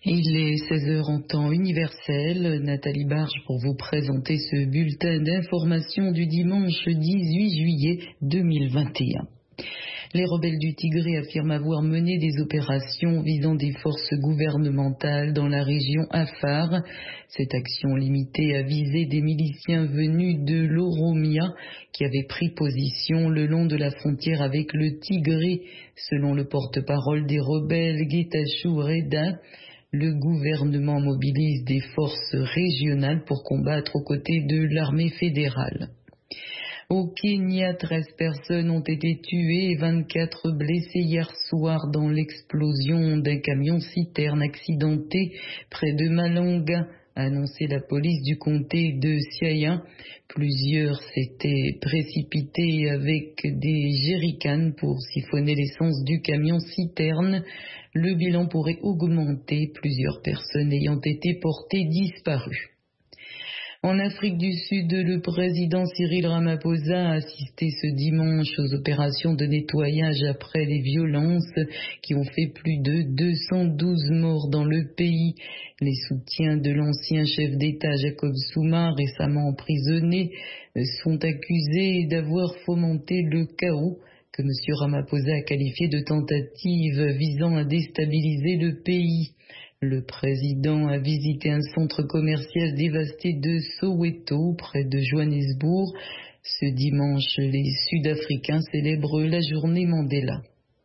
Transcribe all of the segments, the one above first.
Il est 16 heures en temps universel. Nathalie Barge pour vous présenter ce bulletin d'information du dimanche 18 juillet 2021. Les rebelles du Tigré affirment avoir mené des opérations visant des forces gouvernementales dans la région Afar. Cette action limitée a visé des miliciens venus de l'Oromia qui avaient pris position le long de la frontière avec le Tigré, selon le porte-parole des rebelles Getachew Reda. Le gouvernement mobilise des forces régionales pour combattre aux côtés de l'armée fédérale. Au Kenya, 13 personnes ont été tuées et 24 blessées hier soir dans l'explosion d'un camion-citerne accidenté près de Malonga, a annoncé la police du comté de Siaya. Plusieurs s'étaient précipités avec des jerrycans pour siphonner l'essence du camion-citerne. Le bilan pourrait augmenter, plusieurs personnes ayant été portées disparues. En Afrique du Sud, le président Cyril Ramaphosa a assisté ce dimanche aux opérations de nettoyage après les violences qui ont fait plus de 212 morts dans le pays. Les soutiens de l'ancien chef d'État Jacob Zuma, récemment emprisonné, sont accusés d'avoir fomenté le chaos que M. Ramaphosa a qualifié de tentative visant à déstabiliser le pays. Le président a visité un centre commercial dévasté de Soweto, près de Johannesburg. Ce dimanche, les Sud-Africains célèbrent la journée Mandela.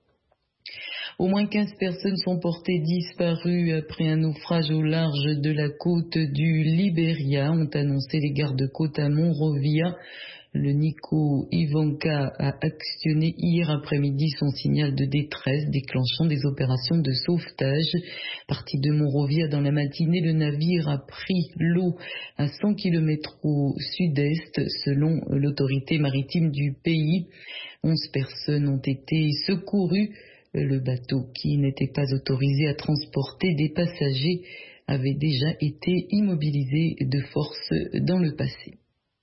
Au moins 15 personnes sont portées disparues après un naufrage au large de la côte du Libéria, ont annoncé les gardes-côtes à Monrovia. Le Nico Ivanka a actionné hier après-midi son signal de détresse, déclenchant des opérations de sauvetage. Parti de Monrovia dans la matinée, le navire a pris l'eau à 100 km au sud-est, selon l'autorité maritime du pays. 11 personnes ont été secourues. Le bateau, qui n'était pas autorisé à transporter des passagers, avait déjà été immobilisé de force dans le passé.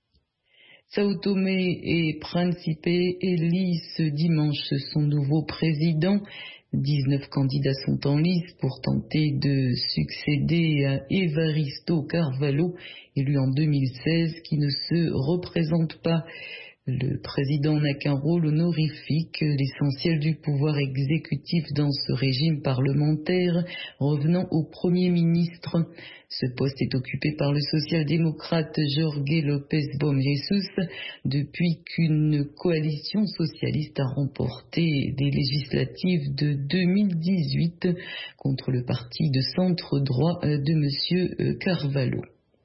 Sao Tomé et Principe élit ce dimanche son nouveau président. 19 candidats sont en lice pour tenter de succéder à Evaristo Carvalho, élu en 2016, qui ne se représente pas. Le président n'a qu'un rôle honorifique, l'essentiel du pouvoir exécutif dans ce régime parlementaire revenant au Premier ministre. Ce poste est occupé par le social-démocrate Jorge Lopez Bom Jesus depuis qu'une coalition socialiste a remporté des législatives de 2018 contre le parti de centre-droit de M. Carvalho.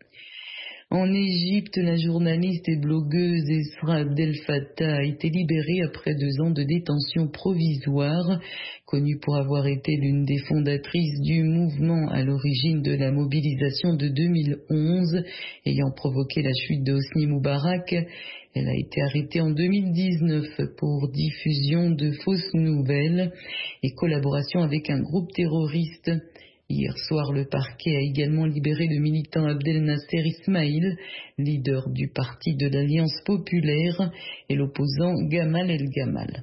En Égypte, la journaliste et blogueuse Esra Abdel Fattah a été libérée après 2 ans de détention provisoire. Connue pour avoir été l'une des fondatrices du mouvement à l'origine de la mobilisation de 2011, ayant provoqué la chute de Hosni Moubarak, elle a été arrêtée en 2019 pour diffusion de fausses nouvelles et collaboration avec un groupe terroriste. Hier soir, le parquet a également libéré le militant Abdel Nasser Ismail, leader du parti de l'Alliance populaire, et l'opposant Gamal El Gamal.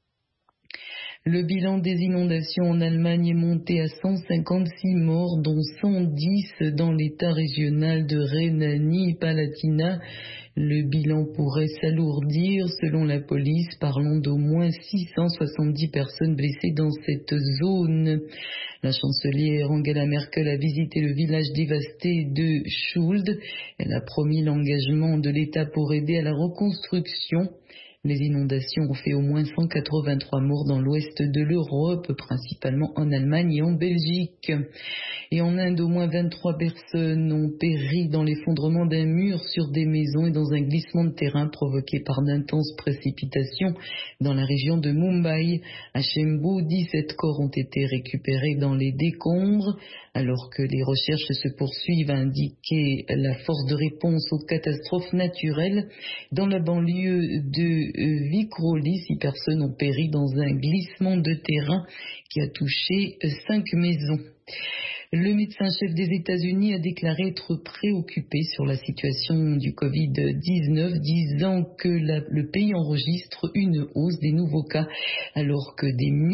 Le bilan des inondations en Allemagne est monté à 156 morts, dont 110 dans l'état régional de Rhénanie-Palatinat. Le bilan pourrait s'alourdir, selon la police, parlant d'au moins 670 personnes blessées dans cette zone. La chancelière Angela Merkel a visité le village dévasté de Schuld. Elle a promis l'engagement de l'État pour aider à la reconstruction. Les inondations ont fait au moins 183 morts dans l'ouest de l'Europe, principalement en Allemagne et en Belgique. Et en Inde, au moins 23 personnes ont péri dans l'effondrement d'un mur sur des maisons et dans un glissement de terrain provoqué par d'intenses précipitations dans la région de Mumbai. À Chembou, 17 corps ont été récupérés dans les décombres. Alors que les recherches se poursuivent, a indiqué la force de réponse aux catastrophes naturelles. Dans la banlieue de Vikhroli, 6 personnes ont péri dans un glissement de terrain qui a touché 5 maisons. Le médecin-chef des États-Unis a déclaré être préoccupé sur la situation du Covid-19, disant que le pays enregistre une hausse des nouveaux cas alors que des